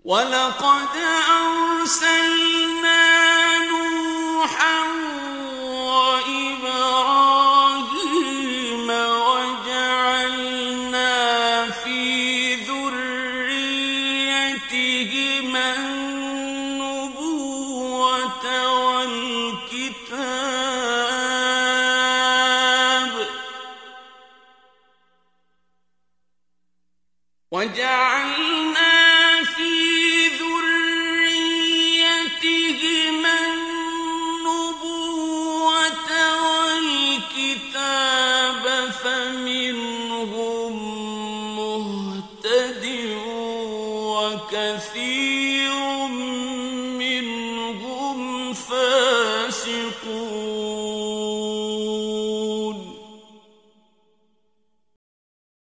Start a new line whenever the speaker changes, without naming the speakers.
وَلَقَدْ أَرْسَلْنَا نُوحًا وَإِبْرَاهِيمَ وَجَعَلْنَا فِي ذُرِّيَّتِهِمَا النُّبُوَّةَ وَالْكِتَابَ فَمِنْهُم مُّهْتَدٍ وَكَثِيرٌ